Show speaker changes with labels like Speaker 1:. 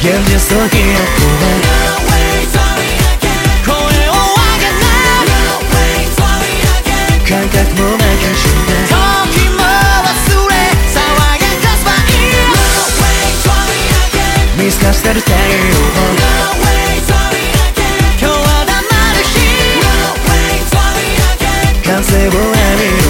Speaker 1: 現実と記憶は声を上げない感覚もなきゃ時も忘れ騒げ Just by you 見透かしてる太陽今日は黙る日歓声を浴び